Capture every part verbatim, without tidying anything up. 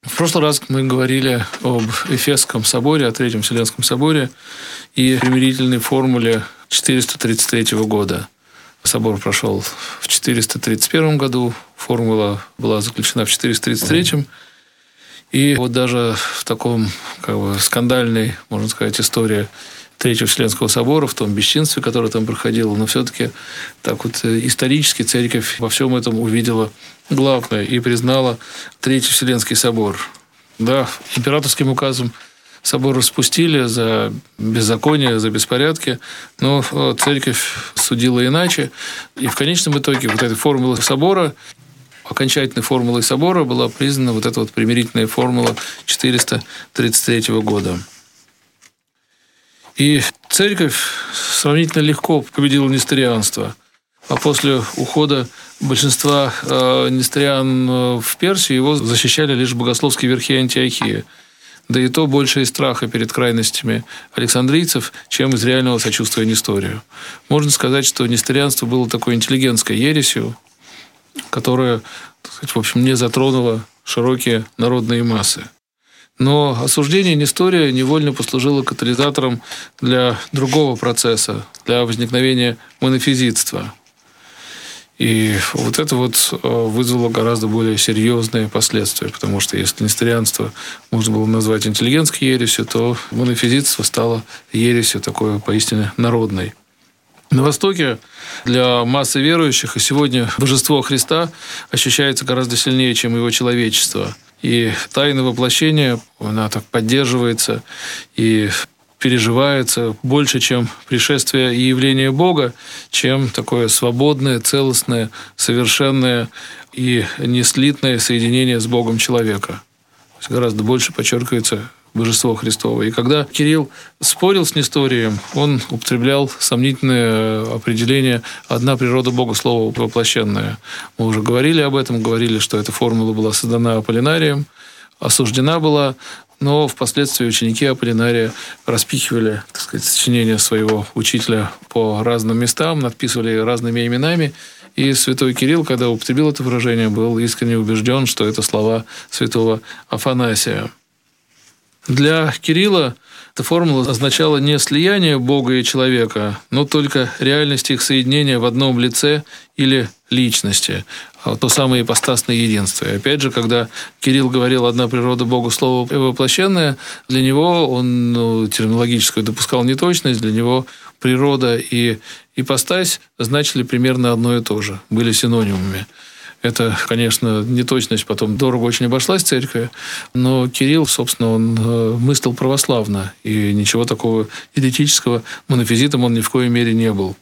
В прошлый раз мы говорили об Эфесском соборе, о Третьем Вселенском соборе и примирительной формуле четыреста тридцать третьего года. Собор прошел в четыреста тридцать первом году, формула была заключена в четыреста тридцать третьем. И вот даже в таком как бы скандальной, можно сказать, истории Третьего Вселенского собора, в том бесчинстве, которое там проходило, но все-таки так вот исторически церковь во всем этом увидела главное и признала Третий Вселенский собор. Да, императорским указом собор распустили за беззаконие, за беспорядки, но церковь судила иначе. И в конечном итоге вот этой формулой собора, окончательной формулой собора была признана вот эта вот примирительная формула четыреста тридцать третьего года. И церковь сравнительно легко победила несторианство. А после ухода большинства э, несториан в Персию его защищали лишь богословские верхи Антиохии. Да и то больше из страха перед крайностями александрийцев, чем из реального сочувствия Несторию. Можно сказать, что несторианство было такой интеллигентской ересью, которая, так сказать, в общем, не затронула широкие народные массы. Но осуждение Нестория невольно послужило катализатором для другого процесса, для возникновения монофизитства. И вот это вот вызвало гораздо более серьезные последствия, потому что если несторианство можно было назвать интеллигентской ересью, то монофизитство стало ересью такой поистине народной. На Востоке для массы верующих и сегодня божество Христа ощущается гораздо сильнее, чем его человечество. И тайна воплощения, она так поддерживается и переживается больше, чем пришествие и явление Бога, чем такое свободное, целостное, совершенное и неслитное соединение с Богом человека. То есть гораздо больше подчеркивается божество Христово. И когда Кирилл спорил с Несторием, он употреблял сомнительное определение «одна природа Бога, слово воплощенное». Мы уже говорили об этом, говорили, что эта формула была создана Аполлинарием, осуждена была, но впоследствии ученики Аполлинария распихивали, так сказать, сочинения своего учителя по разным местам, надписывали разными именами. И святой Кирилл, когда употребил это выражение, был искренне убежден, что это слова святого Афанасия. Для Кирилла эта формула означала не слияние Бога и человека, но только реальность их соединения в одном лице или личности, а то самое ипостасное единство. И опять же, когда Кирилл говорил «одна природа Бога, слово воплощенное», для него он ну, терминологическую допускал неточность, для него природа и ипостась значили примерно одно и то же, были синонимами. Это, конечно, неточность потом дорого очень обошлась церкви, но Кирилл, собственно, он мыслил православно, и ничего такого еретического монофизитом он ни в коей мере не был.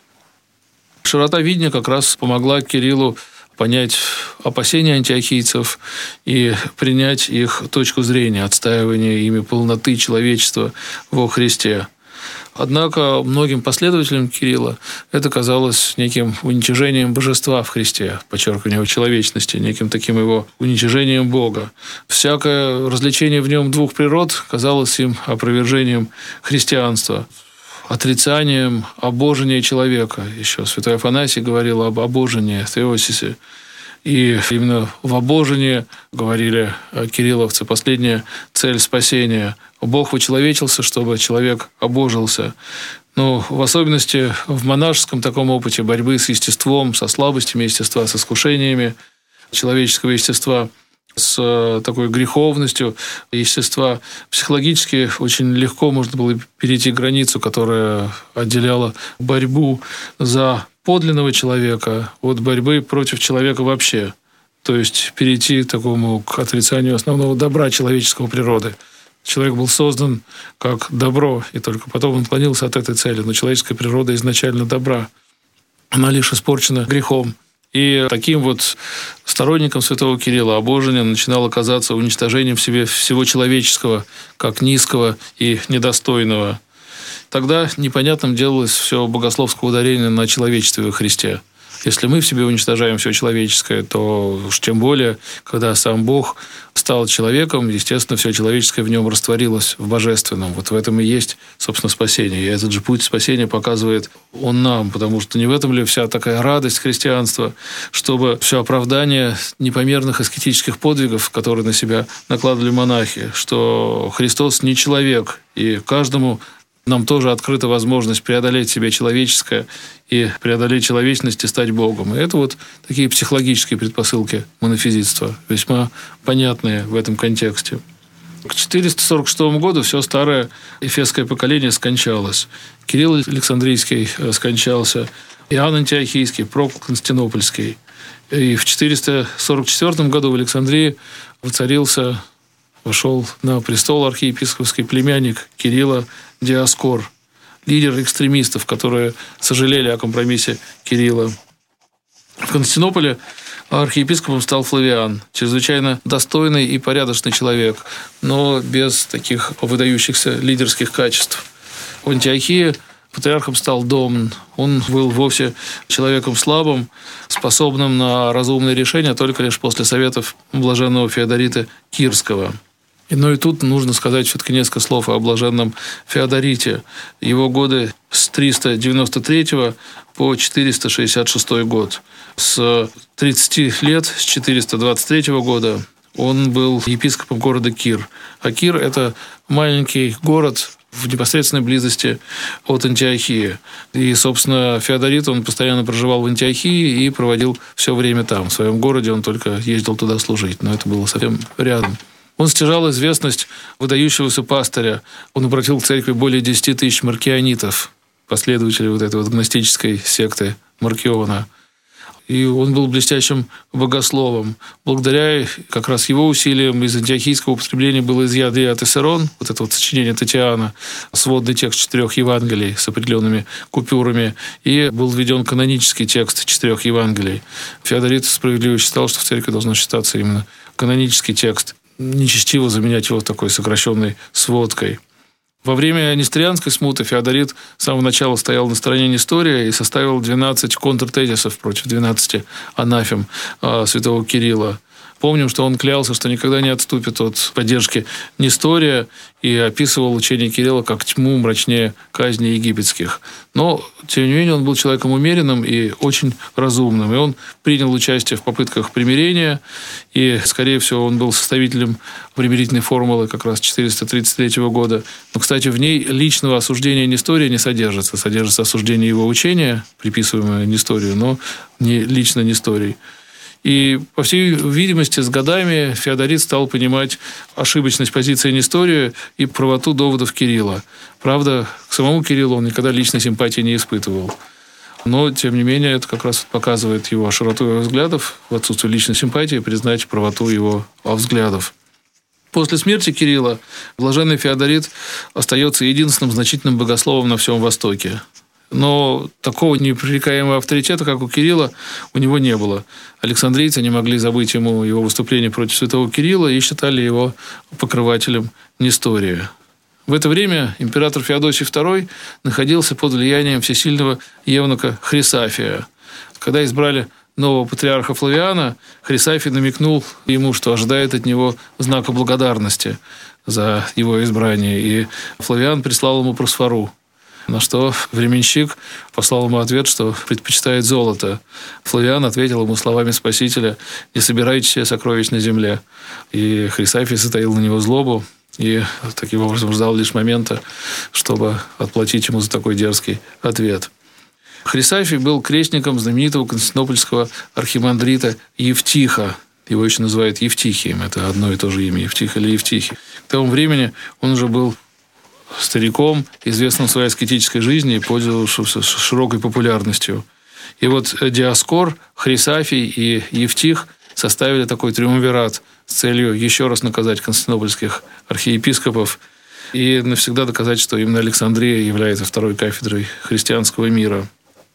Широта видения как раз помогла Кириллу понять опасения антиохийцев и принять их точку зрения, отстаивания ими полноты человечества во Христе. Однако многим последователям Кирилла это казалось неким уничижением божества в Христе, подчеркивание его человечности, неким таким его уничижением Бога. Всякое развлечение в нем двух природ казалось им опровержением христианства, отрицанием обожения человека. Еще святой Афанасий говорил об обожении, теосисе. И именно в обожении, говорили кирилловцы, последняя цель спасения. Бог вычеловечился, чтобы человек обожился. Но в особенности в монашеском таком опыте борьбы с естеством, со слабостями естества, с искушениями человеческого естества, с такой греховностью естества, психологически очень легко можно было перейти границу, которая отделяла борьбу за подлинного человека от борьбы против человека вообще. То есть перейти к такому к отрицанию основного добра человеческого природы. Человек был создан как добро, и только потом он отклонился от этой цели. Но человеческая природа изначально добра. Она лишь испорчена грехом. И таким вот сторонником святого Кирилла обожение начинало казаться уничтожением в себе всего человеческого, как низкого и недостойного. Тогда непонятным делалось все богословское ударение на человечестве во Христе. Если мы в себе уничтожаем все человеческое, то уж тем более, когда сам Бог стал человеком, естественно, все человеческое в нем растворилось в божественном. Вот в этом и есть, собственно, спасение. И этот же путь спасения показывает он нам, потому что не в этом ли вся такая радость христианства, чтобы все оправдание непомерных аскетических подвигов, которые на себя накладывали монахи, что Христос не человек, и каждому нам тоже открыта возможность преодолеть себе человеческое и преодолеть человечность и стать Богом. И это вот такие психологические предпосылки монофизитства, весьма понятные в этом контексте. К четыреста сорок шестому году все старое эфесское поколение скончалось. Кирилл Александрийский скончался, Иоанн Антиохийский, Прокл Константинопольский. И в четыреста сорок четвёртом году в Александрии воцарился, вошел на престол архиепископский племянник Кирилла Диоскор, лидер экстремистов, которые сожалели о компромиссе Кирилла. В Константинополе архиепископом стал Флавиан, чрезвычайно достойный и порядочный человек, но без таких выдающихся лидерских качеств. В Антиохии патриархом стал Домн. Он был вовсе человеком слабым, способным на разумные решения только лишь после советов блаженного Феодорита Кирского. Но и тут нужно сказать все-таки несколько слов о блаженном Феодорите. Его годы с триста девяносто третьего по четыреста шестьдесят шестой год. С тридцати лет, с четыреста двадцать третьего года, он был епископом города Кир. А Кир – это маленький город в непосредственной близости от Антиохии. И, собственно, Феодорит, он постоянно проживал в Антиохии и проводил все время там. В своем городе он только ездил туда служить, но это было совсем рядом. Он стяжал известность выдающегося пастыря. Он обратил к церкви более десяти тысяч маркионитов, последователей вот этой вот гностической секты Маркиона. И он был блестящим богословом. Благодаря как раз его усилиям из антиохийского употребления был изъят Диатесерон, вот это вот сочинение Татиана, сводный текст четырех Евангелий с определенными купюрами, и был введен канонический текст четырех Евангелий. Феодорит справедливо считал, что в церкви должно считаться именно канонический текст. Нечестиво заменять его такой сокращенной сводкой. Во время несторианской смуты Феодорит с самого начала стоял на стороне Нестория и составил двенадцать контртезисов против двенадцати анафем святого Кирилла. Помним, что он клялся, что никогда не отступит от поддержки Нестория, и описывал учение Кирилла как тьму мрачнее казни египетских. Но, тем не менее, он был человеком умеренным и очень разумным. И он принял участие в попытках примирения, и, скорее всего, он был составителем примирительной формулы как раз четыреста тридцать третьего года. Но, кстати, в ней личного осуждения Нестория не содержится. Содержится осуждение его учения, приписываемое Несторию, но не лично Несторий. И, по всей видимости, с годами Феодорит стал понимать ошибочность позиции Нестория и правоту доводов Кирилла. Правда, к самому Кириллу он никогда личной симпатии не испытывал. Но, тем не менее, это как раз показывает его широту его взглядов, в отсутствии личной симпатии признать правоту его взглядов. После смерти Кирилла блаженный Феодорит остается единственным значительным богословом на всем Востоке. Но такого непререкаемого авторитета, как у Кирилла, у него не было. Александрийцы не могли забыть ему его выступление против святого Кирилла и считали его покрывателем Нестория. В это время император Феодосий второй находился под влиянием всесильного евнуха Хрисафия. Когда избрали нового патриарха Флавиана, Хрисафий намекнул ему, что ожидает от него знака благодарности за его избрание, и Флавиан прислал ему просфору. На что временщик послал ему ответ, что предпочитает золото. Флавиан ответил ему словами Спасителя: «Не собирайте себе сокровищ на земле». И Хрисафий затаил на него злобу и таким образом ждал лишь момента, чтобы отплатить ему за такой дерзкий ответ. Хрисафий был крестником знаменитого константинопольского архимандрита Евтиха. Его еще называют Евтихием. Это одно и то же имя, Евтих или Евтихий. К тому времени он уже был стариком, известным в своей аскетической жизни и пользовавшимся широкой популярностью. И вот Диоскор, Хрисафий и Евтих составили такой триумвират с целью еще раз наказать константинопольских архиепископов и навсегда доказать, что именно Александрия является второй кафедрой христианского мира.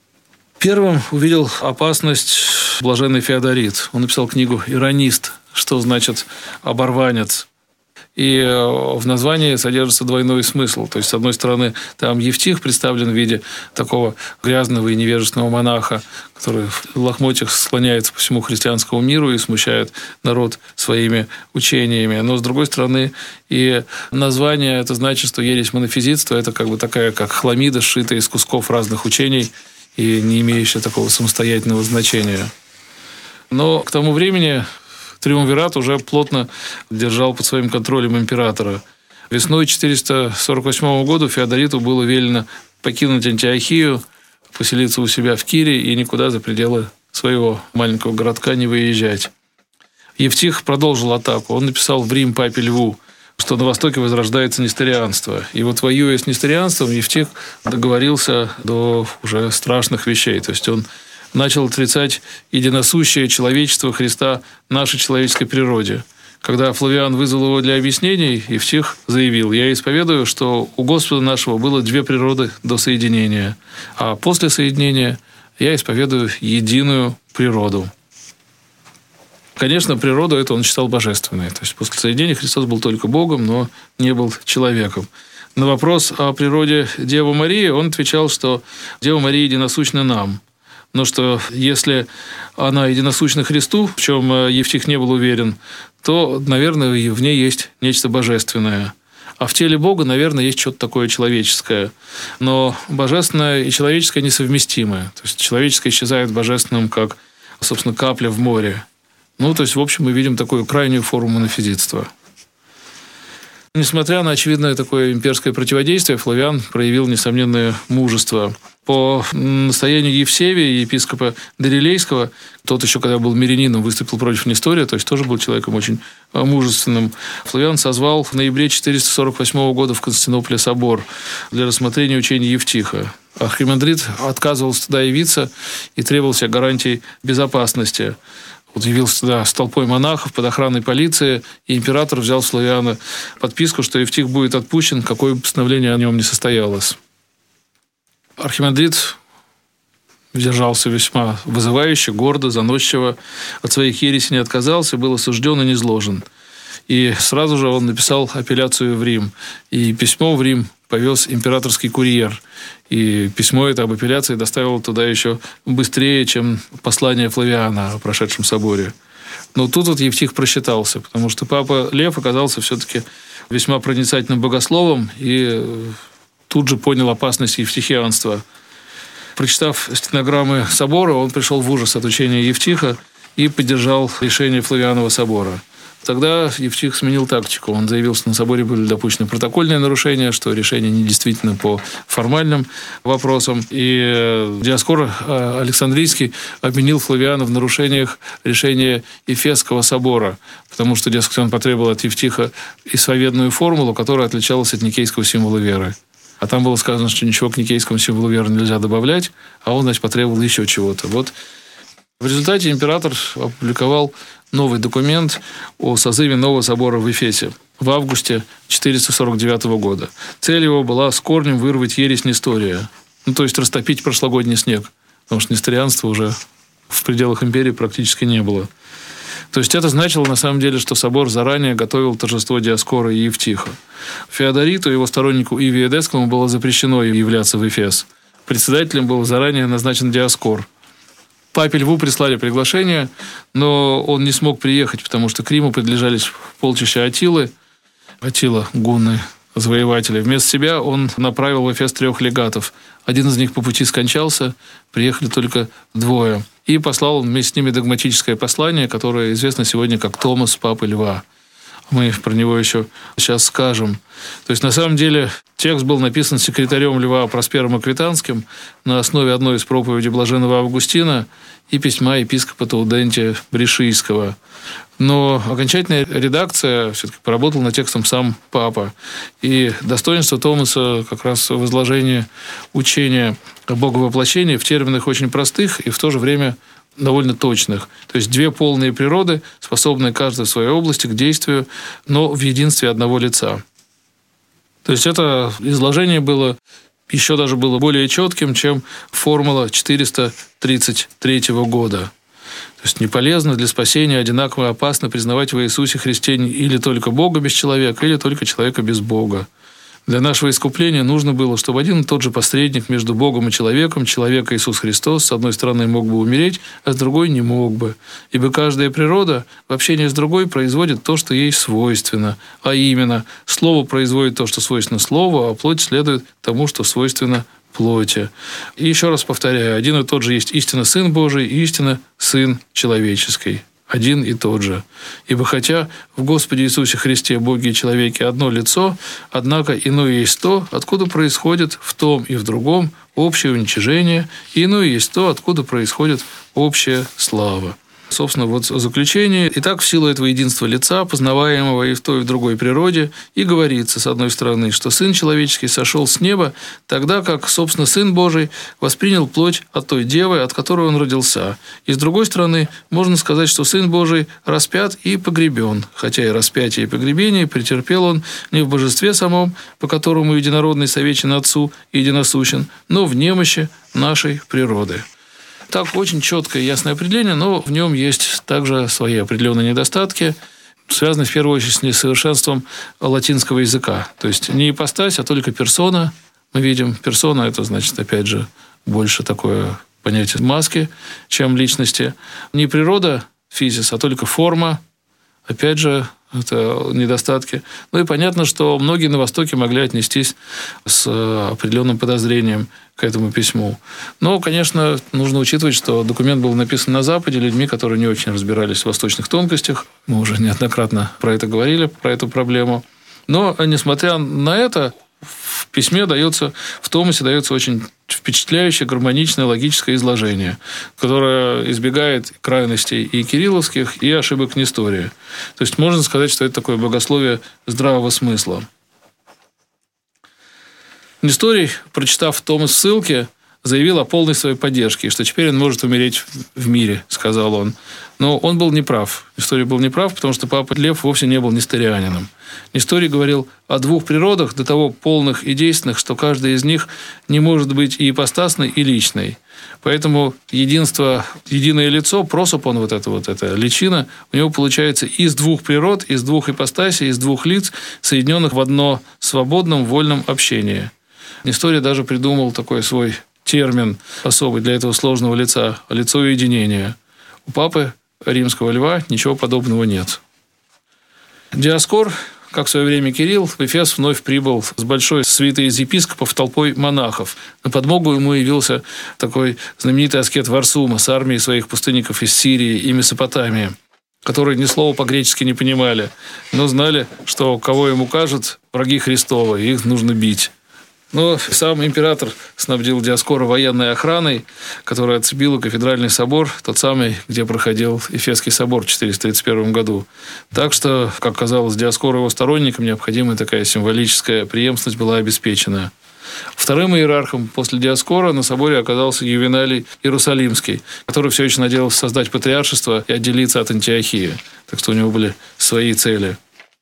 Первым увидел опасность блаженный Феодорит. Он написал книгу «Иронист», что значит «оборванец». и в названии содержится двойной смысл. То есть, с одной стороны, там Евтих представлен в виде такого грязного и невежественного монаха, который в лохмотьях слоняется по всему христианскому миру и смущает народ своими учениями. Но, с другой стороны, и название это значит, что ересь монофизитства – это как бы такая, как хламида, сшитая из кусков разных учений и не имеющая такого самостоятельного значения. Но к тому времени триумвират уже плотно держал под своим контролем императора. Весной четыреста сорок восьмого года Феодориту было велено покинуть Антиохию, поселиться у себя в Кире и никуда за пределы своего маленького городка не выезжать. Евтих продолжил атаку. Он написал в Рим папе Льву, что на Востоке возрождается несторианство. И вот, воюя с несторианством, Евтих договорился до уже страшных вещей. То есть он начал отрицать единосущее человечество Христа нашей человеческой природе. Когда Флавиан вызвал его для объяснений, Евтих заявил: «Я исповедую, что у Господа нашего было две природы до соединения, а после соединения я исповедую единую природу». Конечно, природу эту он считал божественной. То есть после соединения Христос был только Богом, но не был человеком. На вопрос о природе Девы Марии он отвечал, что Дева Мария единосущна нам. Но что если она единосущна Христу, в чем Евтих не был уверен, то, наверное, в ней есть нечто божественное. А в теле Бога, наверное, есть что-то такое человеческое. Но божественное и человеческое несовместимы. То есть человеческое исчезает божественным, как, собственно, капля в море. Ну, то есть, в общем, мы видим такую крайнюю форму монофизитства. Несмотря на очевидное такое имперское противодействие, Флавиан проявил несомненное мужество. По настоянию Евсевия, епископа Дорилейского, тот еще, когда был мирянином, выступил против Нестория, то есть тоже был человеком очень мужественным, Флавиан созвал в ноябре четыреста сорок восьмого года в Константинополе собор для рассмотрения учения Евтиха. Архимандрит отказывался туда явиться и требовал себе гарантий безопасности. Вот явился туда с толпой монахов под охраной полиции, и император взял с Флавиана подписку, что Евтих будет отпущен, какое бы постановление о нем не состоялось. Архимандрит держался весьма вызывающе, гордо, заносчиво, от своих ересей не отказался, был осужден и низложен. И сразу же он написал апелляцию в Рим, и письмо в Рим повез императорский курьер. И письмо это об апелляции доставило туда еще быстрее, чем послание Флавиана о прошедшем соборе. Но тут вот Евтих просчитался, потому что папа Лев оказался все-таки весьма проницательным богословом и тут же понял опасность евтихианства. Прочитав стенограммы собора, он пришел в ужас от учения Евтиха и поддержал решение Флавианова собора. Тогда Евтих сменил тактику. Он заявил, что на соборе были допущены протокольные нарушения, что решение недействительно по формальным вопросам. И Диоскор Александрийский обвинил Флавиана в нарушениях решения Ефесского собора, потому что, дескать, он потребовал от Евтиха исповедную формулу, которая отличалась от никейского символа веры. А там было сказано, что ничего к никейскому символу веры нельзя добавлять, а он, значит, потребовал еще чего-то. Вот в результате император опубликовал новый документ о созыве нового собора в Эфесе в августе четыреста сорок девятого года. Цель его была с корнем вырвать ересь Нестория, ну, то есть растопить прошлогодний снег, потому что несторианства уже в пределах империи практически не было. То есть это значило на самом деле, что собор заранее готовил торжество Диоскора и Евтиха. Феодориту и его стороннику Иве Эдесскому было запрещено являться в Эфес. Председателем был заранее назначен Диоскор. Папе Льву прислали приглашение, но он не смог приехать, потому что к Риму приближались полчища Аттилы, Аттила, гунны, завоеватели. Вместо себя он направил в Эфес трех легатов. Один из них по пути скончался, приехали только двое. И послал он вместе с ними догматическое послание, которое известно сегодня как Томос Папы Льва. Мы про него еще сейчас скажем. То есть, на самом деле, текст был написан секретарем Льва Проспером Аквитанским на основе одной из проповедей блаженного Августина и письма епископа Таудентия Брешийского. Но окончательная редакция все-таки поработал над текстом сам папа. И достоинство Томаса как раз в изложении учения о Боговоплощении в терминах очень простых и в то же время довольно точных. То есть две полные природы, способные каждая в своей области к действию, но в единстве одного лица. То есть это изложение было еще даже было более четким, чем формула четыреста тридцать третьего года. То есть не полезно для спасения, одинаково опасно признавать в Иисусе Христе или только Бога без человека, или только человека без Бога. Для нашего искупления нужно было, чтобы один и тот же посредник между Богом и человеком, человек Иисус Христос, с одной стороны мог бы умереть, а с другой не мог бы. Ибо каждая природа в общении с другой производит то, что ей свойственно. А именно, слово производит то, что свойственно слову, а плоть следует тому, что свойственно плоти. И еще раз повторяю, один и тот же есть истинно Сын Божий и истинно Сын человеческий. Один и тот же. Ибо хотя в Господе Иисусе Христе Боге и человеке одно лицо, однако иное есть то, откуда происходит в том и в другом общее уничижение, и иное есть то, откуда происходит общая слава. Собственно, вот заключение. Итак, в силу этого единства лица, познаваемого и в той, и в другой природе, и говорится, с одной стороны, что Сын человеческий сошел с неба, тогда как, собственно, Сын Божий воспринял плоть от той девы, от которой он родился. И с другой стороны, можно сказать, что Сын Божий распят и погребен, хотя и распятие, и погребение претерпел он не в божестве самом, по которому единородный совечен Отцу и единосущен, но в немощи нашей природы. Так, очень четкое и ясное определение, но в нем есть также свои определенные недостатки, связанные в первую очередь с несовершенством латинского языка. То есть не ипостась, а только персона. Мы видим, персона – это, значит, опять же, больше такое понятие маски, чем личности. Не природа, физис, а только форма. Опять же, это недостатки. Ну и понятно, что многие на Востоке могли отнестись с определенным подозрением к этому письму. Но, конечно, нужно учитывать, что документ был написан на Западе людьми, которые не очень разбирались в восточных тонкостях. Мы уже неоднократно про это говорили, про эту проблему. Но, несмотря на это, в письме дается, в Томасе дается очень впечатляющее, гармоничное, логическое изложение, которое избегает крайностей и кирилловских, и ошибок Нестория. То есть можно сказать, что это такое богословие здравого смысла. Несторий, прочитав Томас в ссылке, заявил о полной своей поддержке, что теперь он может умереть в мире, сказал он. Но он был неправ. Несторий был неправ, потому что папа Лев вовсе не был несторианином. Несторий говорил о двух природах, до того полных и действенных, что каждая из них не может быть и ипостасной, и личной. Поэтому единство, единое лицо, просопон, вот это вот эта личина, у него получается из двух природ, из двух ипостасей, из двух лиц, соединенных в одно свободном, вольном общении. Несторий даже придумал такой свой термин особый для этого сложного лица – лицо единения. У папы римского льва ничего подобного нет. Диоскор, как в свое время Кирилл, в Эфес вновь прибыл с большой свитой из епископов толпой монахов. На подмогу ему явился такой знаменитый аскет Варсума с армией своих пустынников из Сирии и Месопотамии, которые ни слова по-гречески не понимали, но знали, что кого им укажут враги Христовы, их нужно бить. Но сам император снабдил Диоскора военной охраной, которая отцепила кафедральный собор, тот самый, где проходил Эфесский собор в четыреста тридцать первом году. Так что, как казалось Диоскору и его сторонникам, необходимая такая символическая преемственность была обеспечена. Вторым иерархом после Диоскора на соборе оказался Ювеналий Иерусалимский, который все еще надеялся создать патриаршество и отделиться от Антиохии. Так что у него были свои цели.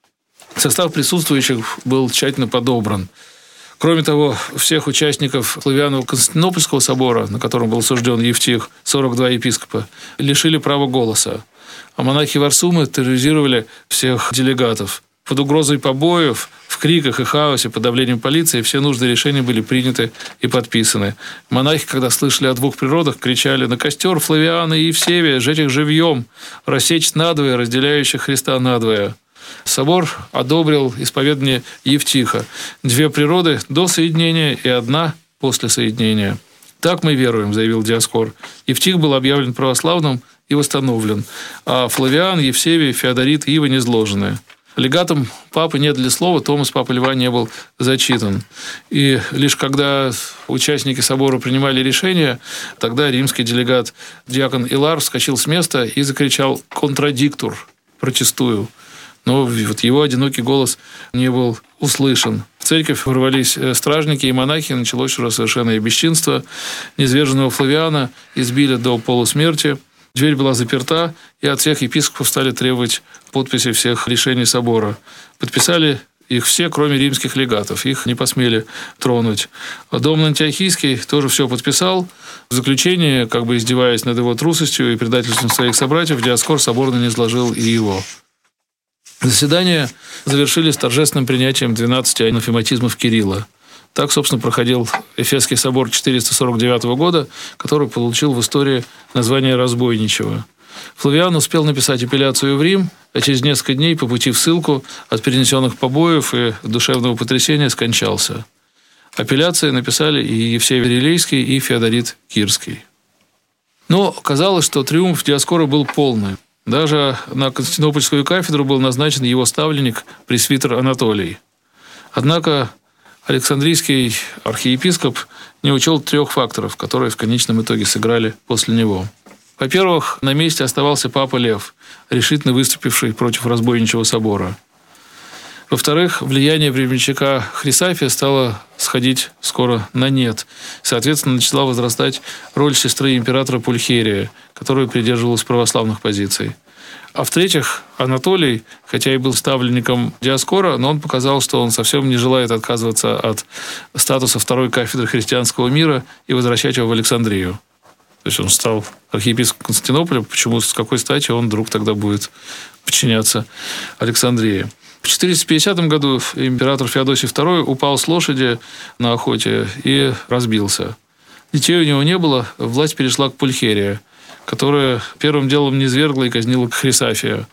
Состав присутствующих был тщательно подобран. Кроме того, всех участников Флавианово-Константинопольского собора, на котором был осужден Евтих, сорок два епископа, лишили права голоса. А монахи Варсумы терроризировали всех делегатов. Под угрозой побоев, в криках и хаосе, под давлением полиции все нужные решения были приняты и подписаны. Монахи, когда слышали о двух природах, кричали: «На костер Флавиана и Евсевия, сжечь их живьем, рассечь надвое, разделяющих Христа надвое». Собор одобрил исповедание Евтиха. Две природы до соединения и одна после соединения. «Так мы веруем», – заявил Диоскор. Евтих был объявлен православным и восстановлен, а Флавиан, Евсевий, Феодорит и Ива низложены. Легатом папы «нет» для слова Томас папы Льва не был зачитан. И лишь когда участники собора принимали решение, тогда римский делегат диакон Илар вскочил с места и закричал «контрадиктур», «протестую». Но вот его одинокий голос не был услышан. В церковь ворвались стражники и монахи, началось уже совершенное бесчинство. Низверженного Флавиана избили до полусмерти. Дверь была заперта, и от всех епископов стали требовать подписи всех решений собора. Подписали их все, кроме римских легатов. Их не посмели тронуть. Дом Антиохийский тоже все подписал. В заключение, как бы издеваясь над его трусостью и предательством своих собратьев, Диоскор соборно низложил и его. Заседания завершились торжественным принятием двенадцати анафематизмов Кирилла. Так, собственно, проходил Эфесский собор четыреста сорок девятого года, который получил в истории название «Разбойничего». Флавиан успел написать апелляцию в Рим, а через несколько дней по пути в ссылку от перенесенных побоев и душевного потрясения скончался. Апелляции написали и Евсей Верилейский, и Феодорит Кирский. Но казалось, что триумф Диоскора был полный. Даже на Константинопольскую кафедру был назначен его ставленник, пресвитер Анатолий. Однако Александрийский архиепископ не учел трех факторов, которые в конечном итоге сыграли после него. Во-первых, на месте оставался папа Лев, решительно выступивший против разбойничего собора. Во-вторых, влияние временщика Хрисафия стало сходить скоро на нет. Соответственно, начала возрастать роль сестры императора Пульхерия, которая придерживалась православных позиций. А в-третьих, Анатолий, хотя и был ставленником Диоскора, но он показал, что он совсем не желает отказываться от статуса второй кафедры христианского мира и возвращать его в Александрию. То есть он стал архиепископом Константинополя, почему, с какой стати он вдруг тогда будет подчиняться Александрии. В четыреста пятидесятом году император Феодосий второй упал с лошади на охоте и разбился. Детей у него не было, власть перешла к Пульхерии, которая первым делом низвергла и казнила Хрисафия.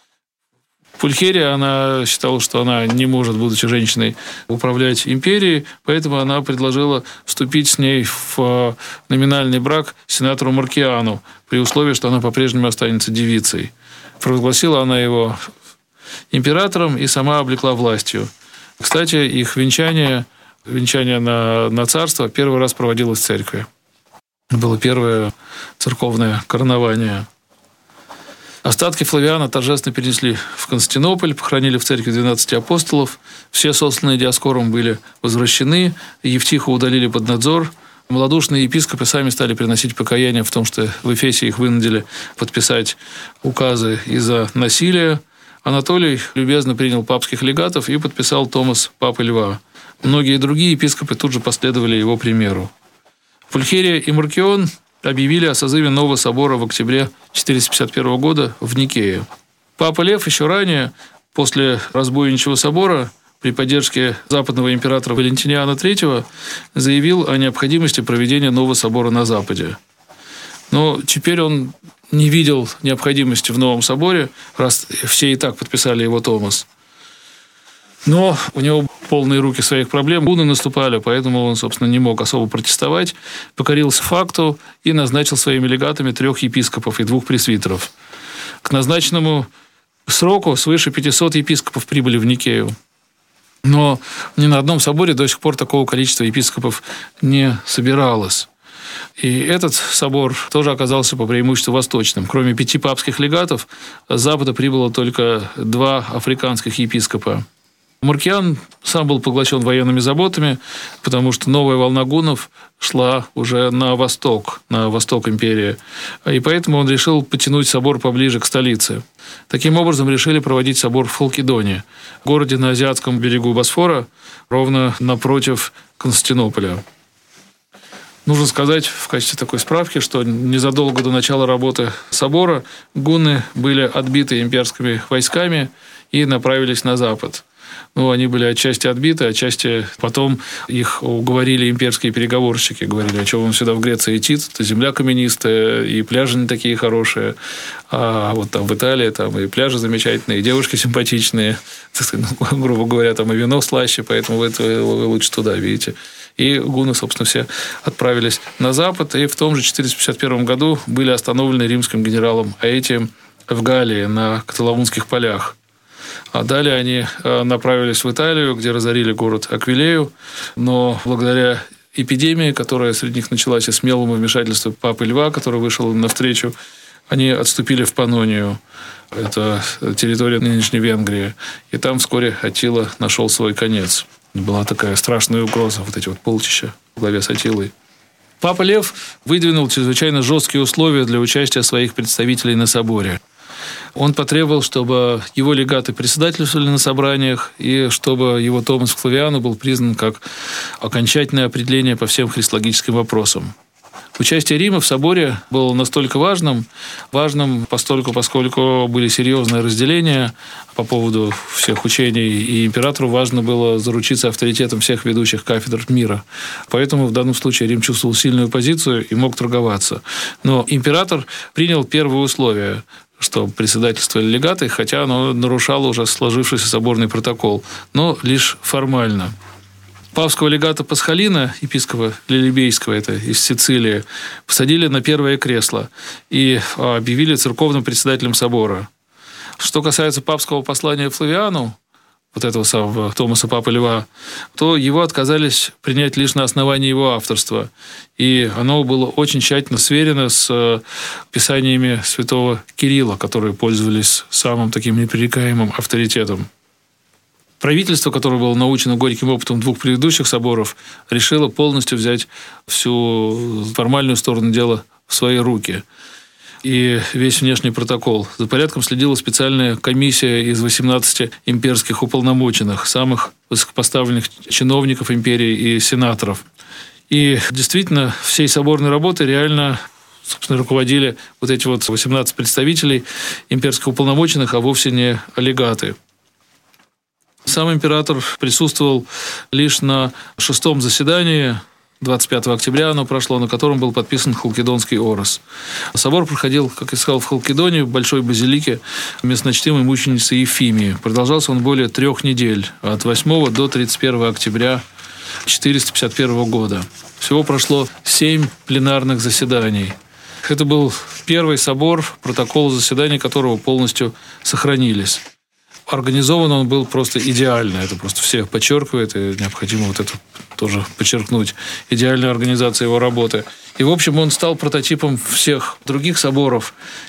Пульхерия, она считала, что она не может, будучи женщиной, управлять империей, поэтому она предложила вступить с ней в номинальный брак сенатору Маркиану, при условии, что она по-прежнему останется девицей. Провозгласила она его императором и сама облекла властью. Кстати, их венчание, венчание на, на царство первый раз проводилось в церкви. Было первое церковное коронование. Остатки Флавиана торжественно перенесли в Константинополь, похоронили в церкви двенадцати апостолов. Все сосланные Диоскором были возвращены, Евтиху удалили под надзор. Малодушные епископы сами стали приносить покаяние в том, что в Эфесе их вынудили подписать указы из-за насилия. Анатолий любезно принял папских легатов и подписал томос Папы Льва. Многие другие епископы тут же последовали его примеру. Пульхерия и Маркион объявили о созыве нового собора в октябре четыреста пятьдесят первого года в Никее. Папа Лев еще ранее, после разбойничего собора, при поддержке западного императора Валентиниана третьего, заявил о необходимости проведения нового собора на Западе. Но теперь он не видел необходимости в новом соборе, раз все и так подписали его томос. Но у него полные руки своих проблем. Гунны наступали, поэтому он, собственно, не мог особо протестовать. Покорился факту и назначил своими легатами трех епископов и двух пресвитеров. К назначенному сроку свыше пятисот епископов прибыли в Никею. Но ни на одном соборе до сих пор такого количества епископов не собиралось. И этот собор тоже оказался по преимуществу восточным. Кроме пяти папских легатов, с запада прибыло только два африканских епископа. Маркиан сам был поглощен военными заботами, потому что новая волна гуннов шла уже на восток, на восток империи. И поэтому он решил потянуть собор поближе к столице. Таким образом, решили проводить собор в Халкидоне, городе на азиатском берегу Босфора, ровно напротив Константинополя. Нужно сказать в качестве такой справки, что незадолго до начала работы собора гунны были отбиты имперскими войсками и направились на запад. Ну, они были отчасти отбиты, отчасти потом их уговорили имперские переговорщики. Говорили, а что вам сюда в Грецию идти? Это земля каменистая, и пляжи не такие хорошие. А вот там в Италии там и пляжи замечательные, и девушки симпатичные. Ну, грубо говоря, там и вино слаще, поэтому вы, вы лучше туда, видите. И гунны, собственно, все отправились на запад. И в том же четыреста пятьдесят первом году были остановлены римским генералом Аэтием в Галлии на Каталаунских полях. А далее они направились в Италию, где разорили город Аквилею, но благодаря эпидемии, которая среди них началась, и смелому вмешательству Папы Льва, который вышел им навстречу, они отступили в Панонию. Это территория нынешней Венгрии. И там вскоре Аттила нашел свой конец. Была такая страшная угроза, вот эти вот полчища во главе с Аттилой. Папа Лев выдвинул чрезвычайно жесткие условия для участия своих представителей на соборе. Он потребовал, чтобы его легаты председательствовали на собраниях и чтобы его Томас Флавиано был признан как окончательное определение по всем христологическим вопросам. Участие Рима в соборе было настолько важным, важным постольку, поскольку были серьезные разделения по поводу всех учений, и императору важно было заручиться авторитетом всех ведущих кафедр мира. Поэтому в данном случае Рим чувствовал сильную позицию и мог торговаться. Но император принял первое условие, что председательствовали легаты, хотя оно нарушало уже сложившийся соборный протокол, но лишь формально. Папского легата Пасхалина, епископа Лилибейского, это из Сицилии, посадили на первое кресло и объявили церковным председателем собора. Что касается папского послания Флавиану, вот этого самого Томаса Папы Льва, то его отказались принять лишь на основании его авторства. И оно было очень тщательно сверено с писаниями святого Кирилла, которые пользовались самым таким непререкаемым авторитетом. Правительство, которое было научено горьким опытом двух предыдущих соборов, решило полностью взять всю формальную сторону дела в свои руки. И весь внешний протокол. За порядком следила специальная комиссия из восемнадцати имперских уполномоченных, самых высокопоставленных чиновников империи и сенаторов. И действительно, всей соборной работой реально, собственно, руководили вот эти вот восемнадцать представителей имперских уполномоченных, а вовсе не легаты. Сам император присутствовал лишь на шестом заседании, двадцать пятого октября оно прошло, на котором был подписан Халкидонский орос. Собор проходил, как я сказал, в Халкидоне, в Большой базилике местночтимой мученицы Ефимии. Продолжался он более трех недель, от восьмого до тридцать первого октября четыреста пятьдесят первого года. Всего прошло семь пленарных заседаний. Это был первый собор, протоколы заседаний которого полностью сохранились. Организован он был просто идеально. Это просто все подчеркивает, и необходимо вот это тоже подчеркнуть. Идеальная организация его работы. И, в общем, он стал прототипом всех других соборов.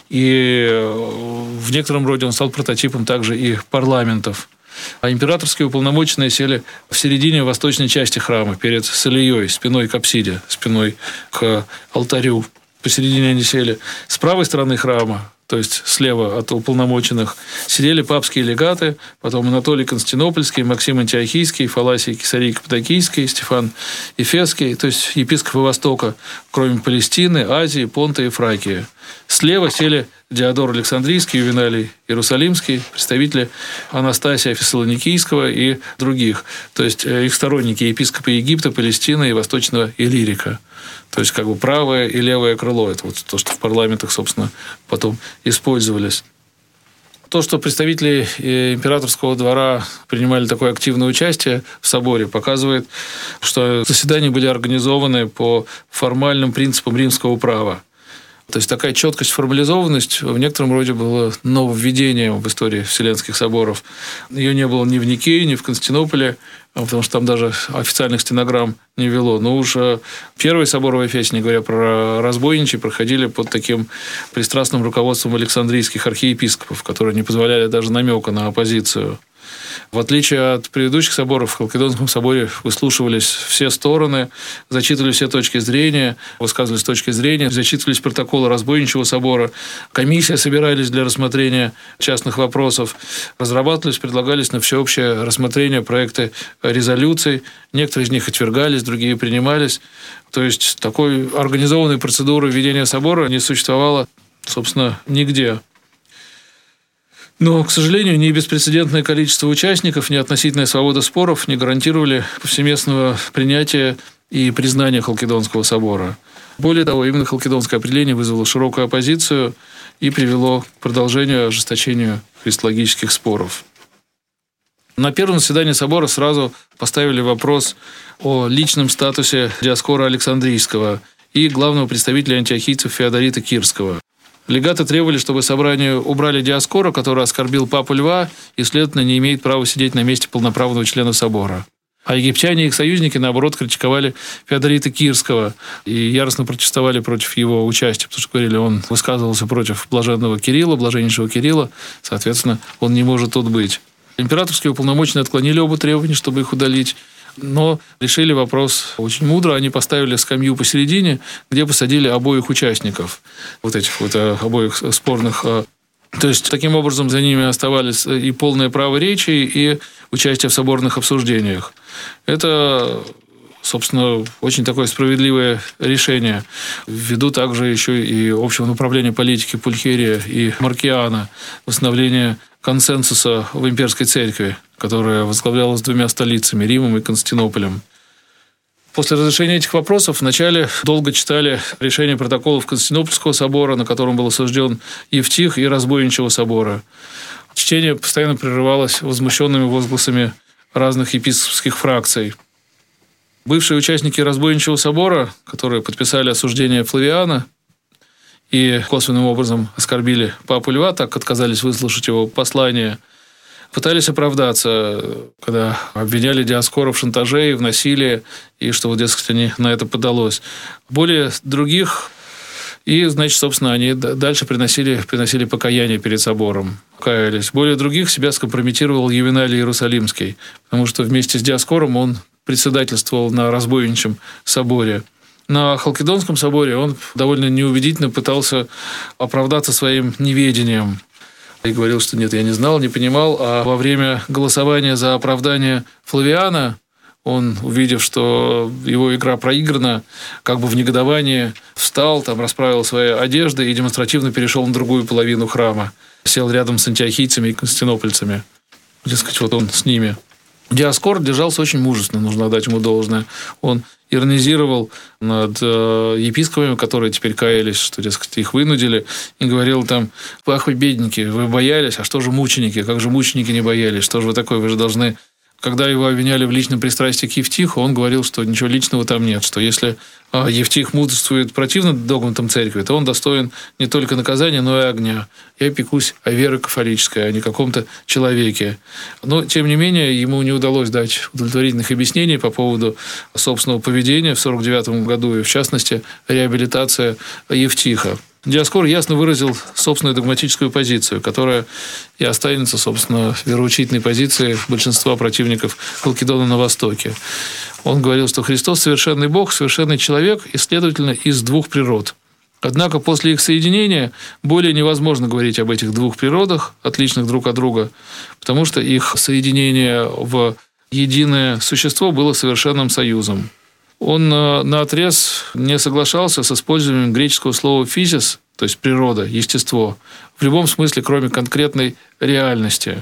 И в некотором роде он стал прототипом также и парламентов. А императорские уполномоченные сели в середине восточной части храма, перед солеей, спиной к апсиде, спиной к алтарю. Посередине они сели. С правой стороны храма, то есть слева от уполномоченных, сидели папские легаты, потом Анатолий Константинопольский, Максим Антиохийский, Фаласий Кесарий Каппадокийский, Стефан Ефесский, то есть епископы Востока, кроме Палестины, Азии, Понта и Фракии. Слева сели Диодор Александрийский, Ювеналий Иерусалимский, представители Анастасия Фессалоникийского и других, то есть их сторонники, епископы Египта, Палестины и Восточного Иллирика. То есть как бы правое и левое крыло. Это вот то, что в парламентах, собственно, потом использовались. То, что представители императорского двора принимали такое активное участие в соборе, показывает, что заседания были организованы по формальным принципам римского права. То есть такая четкость, формализованность в некотором роде была нововведением в истории Вселенских соборов. Ее не было ни в Никее, ни в Константинополе, потому что там даже официальных стенограмм не вело. Но уже первый собор в Эфесе, не говоря про разбойничий, проходили под таким пристрастным руководством александрийских архиепископов, которые не позволяли даже намека на оппозицию. В отличие от предыдущих соборов, в Халкидонском соборе выслушивались все стороны, зачитывались все точки зрения, высказывались точки зрения, зачитывались протоколы разбойничьего собора, комиссии собирались для рассмотрения частных вопросов, разрабатывались, предлагались на всеобщее рассмотрение проекты резолюций. Некоторые из них отвергались, другие принимались. То есть такой организованной процедуры ведения собора не существовало, собственно, нигде. Но, к сожалению, ни беспрецедентное количество участников, ни относительная свобода споров не гарантировали повсеместного принятия и признания Халкидонского собора. Более того, именно халкидонское определение вызвало широкую оппозицию и привело к продолжению ожесточению христологических споров. На первом заседании собора сразу поставили вопрос о личном статусе Диоскора Александрийского и главного представителя антиохийцев Феодорита Кирского. Легаты требовали, чтобы собрание убрали Диоскора, который оскорбил Папу Льва и, следовательно, не имеет права сидеть на месте полноправного члена собора. А египтяне и их союзники, наоборот, критиковали Феодорита Кирского и яростно протестовали против его участия, потому что говорили, он высказывался против блаженного Кирилла, блаженнейшего Кирилла, соответственно, он не может тут быть. Императорские уполномоченные отклонили оба требования, чтобы их удалить, но решили вопрос очень мудро. Они поставили скамью посередине, где посадили обоих участников, вот этих вот обоих спорных То есть, таким образом, за ними оставались и полное право речи, и участие в соборных обсуждениях. Это, собственно, очень такое справедливое решение, ввиду также еще и общего направления политики Пульхерия и Маркиана, восстановления консенсуса в имперской церкви, которая возглавлялась двумя столицами – Римом и Константинополем. После разрешения этих вопросов вначале долго читали решения протоколов Константинопольского собора, на котором был осужден Евтих, и Разбойничьего собора. Чтение постоянно прерывалось возмущенными возгласами разных епископских фракций. Бывшие участники Разбойничьего собора, которые подписали осуждение Флавиана и косвенным образом оскорбили папу Льва, так как отказались выслушать его послание, пытались оправдаться, когда обвиняли Диоскора в шантаже и в насилии, и что, вот, дескать, они на это поддалось. Более других, и, значит, собственно, они дальше приносили, приносили покаяние перед собором, каялись. Более других себя скомпрометировал Ювеналий Иерусалимский, потому что вместе с Диоскором он председательствовал на Разбойничьем соборе. На Халкидонском соборе он довольно неубедительно пытался оправдаться своим неведением. И говорил, что нет, я не знал, не понимал. А во время голосования за оправдание Флавиана он, увидев, что его игра проиграна, как бы в негодовании встал, там, расправил свои одежды и демонстративно перешел на другую половину храма. Сел рядом с антиохийцами и константинопольцами. Дескать, вот он с ними. Диоскор держался очень мужественно, нужно отдать ему должное. Он иронизировал над э, епископами, которые теперь каялись, что, дескать, их вынудили, и говорил там: «Ах вы, бедники, вы боялись, а что же мученики? Как же мученики не боялись? Что же вы такое? Вы же должны...» Когда его обвиняли в личном пристрастии к Евтиху, он говорил, что ничего личного там нет, что если Евтих мудрствует противно догматам церкви, то он достоин не только наказания, но и огня. Я пекусь о вере кафолической, а не каком-то человеке. Но, тем не менее, ему не удалось дать удовлетворительных объяснений по поводу собственного поведения в сорок девятом году, и, в частности, реабилитация Евтиха. Диоскор ясно выразил собственную догматическую позицию, которая и останется, собственно, вероучительной позицией большинства противников Халкидона на Востоке. Он говорил, что Христос совершенный Бог, совершенный человек, и, следовательно, из двух природ. Однако после их соединения более невозможно говорить об этих двух природах, отличных друг от друга, потому что их соединение в единое существо было совершенным союзом. Он наотрез не соглашался с использованием греческого слова «физис», то есть природа, естество, в любом смысле, кроме конкретной реальности.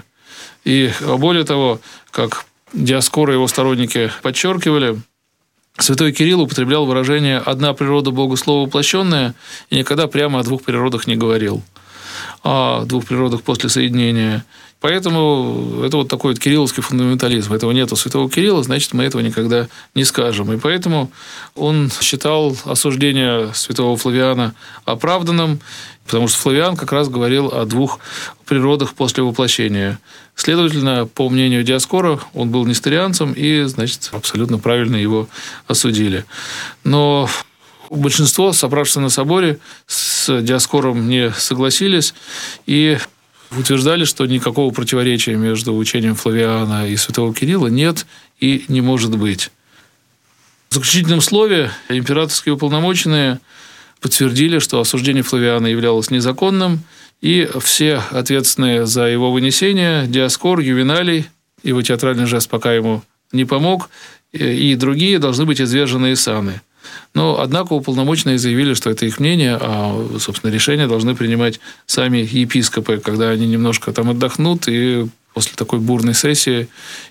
И более того, как Диоскор и его сторонники подчеркивали, святой Кирилл употреблял выражение «одна природа Бога, слово воплощенное» и никогда прямо о двух природах не говорил, о двух природах после соединения. Поэтому это вот такой вот кирилловский фундаментализм. Этого нет у святого Кирилла, значит, мы этого никогда не скажем. И поэтому он считал осуждение святого Флавиана оправданным, потому что Флавиан как раз говорил о двух природах после воплощения. Следовательно, по мнению Диоскора, он был несторианцем, и, значит, абсолютно правильно его осудили. Но большинство, собравшихся на соборе, с Диоскором не согласились и утверждали, что никакого противоречия между учением Флавиана и святого Кирилла нет и не может быть. В заключительном слове императорские уполномоченные подтвердили, что осуждение Флавиана являлось незаконным, и все ответственные за его вынесение – Диоскор, Ювеналий, его театральный жест пока ему не помог, и другие должны быть извержены из саны. Но, однако, уполномоченные заявили, что это их мнение, а, собственно, решения должны принимать сами епископы, когда они немножко там отдохнут и после такой бурной сессии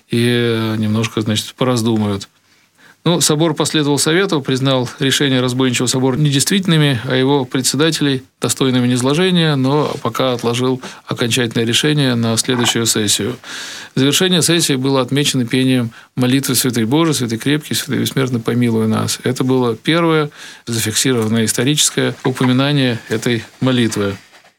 и немножко, значит, пораздумают. Ну, собор последовал совету, признал решения Разбойничьего собора недействительными, а его председателей достойными низложения, но пока отложил окончательное решение на следующую сессию. Завершение сессии было отмечено пением молитвы «Святый Боже, Святый Крепкий, Святый Бессмертный, помилуй нас». Это было первое зафиксированное историческое упоминание этой молитвы.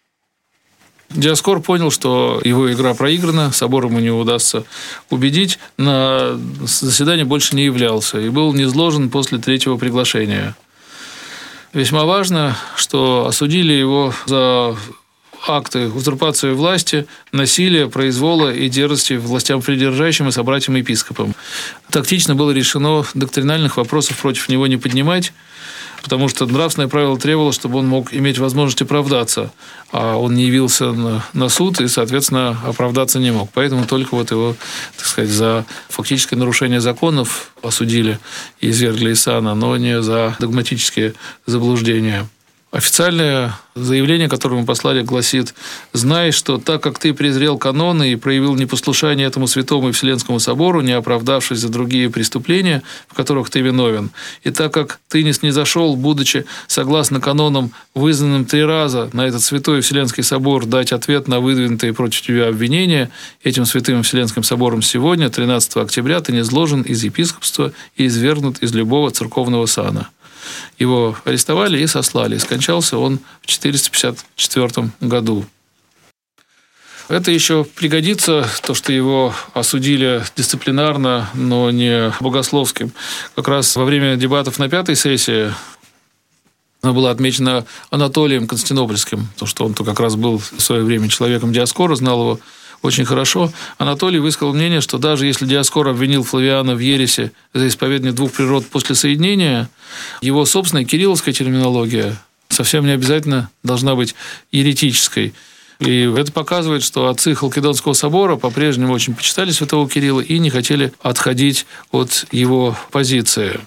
Диоскор понял, что его игра проиграна, собор ему не удастся убедить, на заседание больше не являлся и был низложен после третьего приглашения. Весьма важно, что осудили его за акты узурпации власти, насилия, произвола и дерзости властям придержащим и собратьям-епископам. Тактично было решено доктринальных вопросов против него не поднимать, потому что нравственное правило требовало, чтобы он мог иметь возможность оправдаться, а он не явился на, на суд и, соответственно, оправдаться не мог. Поэтому только вот его, так сказать, за фактическое нарушение законов осудили и извергли из сана, но не за догматические заблуждения. Официальное заявление, которое мы послали, гласит: «Знай, что так как ты презрел каноны и проявил непослушание этому святому и Вселенскому собору, не оправдавшись за другие преступления, в которых ты виновен, и так как ты не снизошел, будучи, согласно канонам, вызванным три раза на этот святой и Вселенский собор дать ответ на выдвинутые против тебя обвинения, этим святым и Вселенским собором сегодня, тринадцатого октября, ты низложен из епископства и извергнут из любого церковного сана». Его арестовали и сослали. И скончался он в четыреста пятьдесят четвёртом году. Это еще пригодится, то, что его осудили дисциплинарно, но не богословским. Как раз во время дебатов на пятой сессии она была отмечена Анатолием Константинопольским, то, что он-то как раз был в свое время человеком Диоскора, знал его очень хорошо. Анатолий высказал мнение, что даже если Диоскор обвинил Флавиана в ереси за исповедание двух природ после соединения, его собственная кирилловская терминология совсем не обязательно должна быть еретической. И это показывает, что отцы Халкидонского собора по-прежнему очень почитали святого Кирилла и не хотели отходить от его позиции.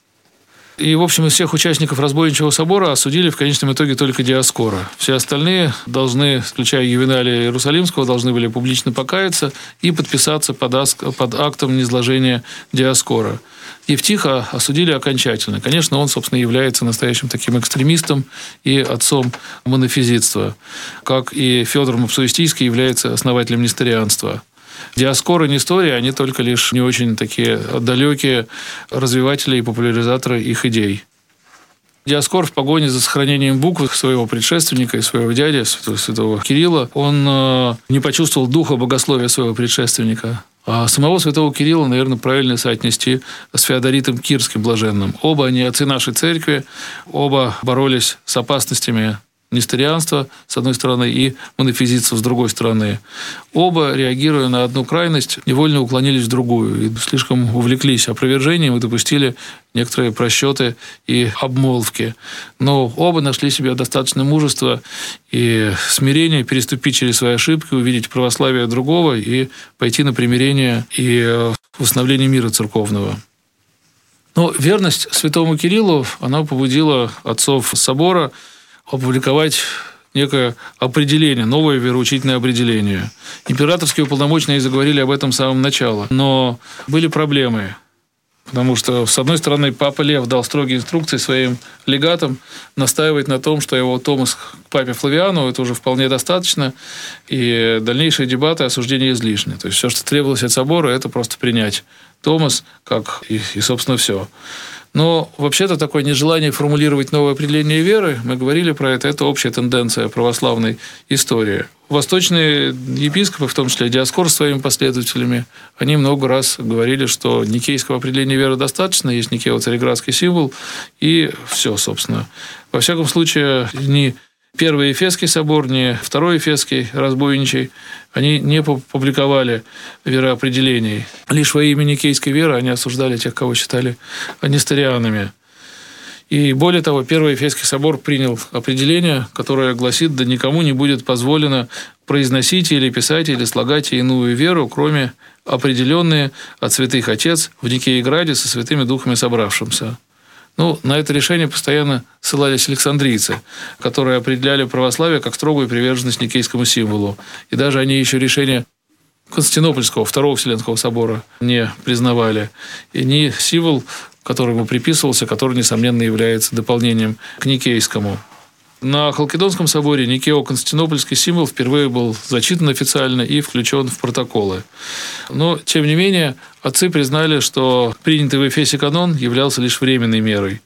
И, в общем, из всех участников разбойничьего собора осудили в конечном итоге только Диоскора. Все остальные должны, включая Ювеналия Иерусалимского, должны были публично покаяться и подписаться под, аск, под актом низложения Диоскора. Евтиха осудили окончательно. Конечно, он, собственно, является настоящим таким экстремистом и отцом монофизитства, как и Федор Мопсуистийский является основателем несторианства. Диоскор и Несторий, они только лишь не очень такие далекие развиватели и популяризаторы их идей. Диоскор в погоне за сохранением букв своего предшественника и своего дяди, святого Кирилла, он не почувствовал духа богословия своего предшественника. А самого святого Кирилла, наверное, правильно соотнести с Феодоритом Кирским блаженным. Оба они отцы нашей церкви, оба боролись с опасностями несторианства, с одной стороны, и монофизитства, с другой стороны. Оба, реагируя на одну крайность, невольно уклонились в другую и слишком увлеклись опровержением и допустили некоторые просчеты и обмолвки. Но оба нашли в себе достаточно мужества и смирения переступить через свои ошибки, увидеть православие другого и пойти на примирение и восстановление мира церковного. Но верность святому Кириллу, она побудила отцов собора опубликовать некое определение, новое вероучительное определение. Императорские уполномоченные заговорили об этом с самого начала, но были проблемы, потому что, с одной стороны, Папа Лев дал строгие инструкции своим легатам настаивать на том, что его томос к папе Флавиану это уже вполне достаточно, и дальнейшие дебаты, осуждения излишни. То есть все, что требовалось от собора, это просто принять томос, как и, и собственно, все. Но вообще-то такое нежелание формулировать новое определение веры, мы говорили про это, это общая тенденция православной истории. Восточные епископы, в том числе Диоскор с своими последователями, они много раз говорили, что никейского определения веры достаточно, есть никео-цареградский символ, и все, собственно. Во всяком случае, ни Первый Ефесский собор, ни Второй Ефесский разбойничий, они не публиковали вероопределений. Лишь во имя никейской веры они осуждали тех, кого считали несторианами. И более того, Первый Ефесский собор принял определение, которое гласит: да никому не будет позволено произносить или писать, или слагать иную веру, кроме определенные от святых отец в Никее-граде со святыми духами собравшимся. Ну, на это решение постоянно ссылались александрийцы, которые определяли православие как строгую приверженность никейскому символу. И даже они еще решение Константинопольского, Второго Вселенского собора не признавали. И ни символ, который ему приписывался, который, несомненно, является дополнением к никейскому. На Халкидонском соборе никео-константинопольский символ впервые был зачитан официально и включен в протоколы. Но, тем не менее, отцы признали, что принятый в Эфесе канон являлся лишь временной мерой.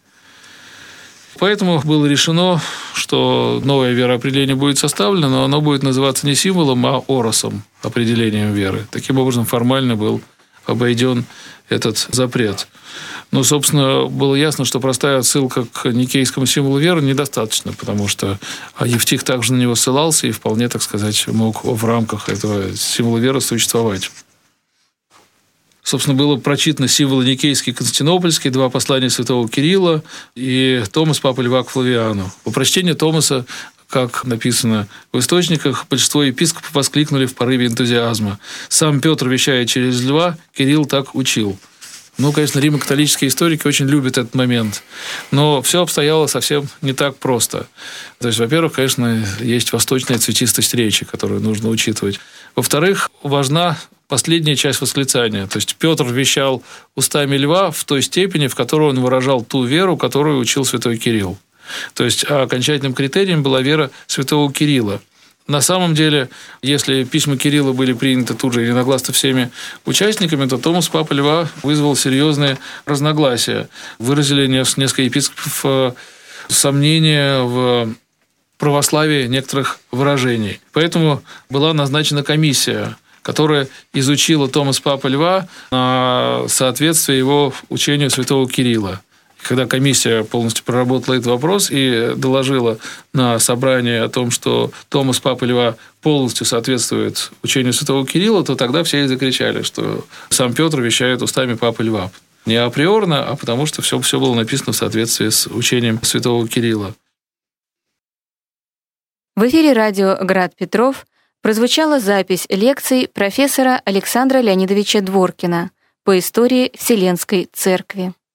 Поэтому было решено, что новое вероопределение будет составлено, но оно будет называться не символом, а оросом, определением веры. Таким образом, формально был обойден этот запрет. Но, собственно, было ясно, что простая отсылка к никейскому символу веры недостаточно, потому что Евтих также на него ссылался и вполне, так сказать, мог в рамках этого символа веры существовать. собственно, было прочитано символы Никейский и Константинопольский, два послания святого Кирилла и Томас Папы Льва к Флавиану. По прочтению Томаса, как написано в источниках, большинство епископов воскликнули в порыве энтузиазма. Сам Петр вещает через Льва, Кирилл так учил. Ну, конечно, римо-католические историки очень любят этот момент. Но все обстояло совсем не так просто. То есть, во-первых, конечно, есть восточная цветистость речи, которую нужно учитывать. Во-вторых, важна последняя часть восклицания. То есть, Петр вещал устами Льва в той степени, в которой он выражал ту веру, которую учил святой Кирилл. То есть, окончательным критерием была вера святого Кирилла. На самом деле, если письма Кирилла были приняты тут же единогласно всеми участниками, то Томас Папа Льва вызвал серьезные разногласия. Выразили несколько епископов сомнения в православии некоторых выражений. Поэтому была назначена комиссия, которая изучила Томас Папа Льва на соответствие его учению святого Кирилла. Когда комиссия полностью проработала этот вопрос и доложила на собрании о том, что Томас Папа Льва полностью соответствует учению святого Кирилла, то тогда все и закричали, что сам Петр вещает устами Папы Льва. Не априорно, а потому что все, все было написано в соответствии с учением святого Кирилла. В эфире радио «Град Петров» прозвучала запись лекций профессора Александра Леонидовича Дворкина по истории Вселенской Церкви.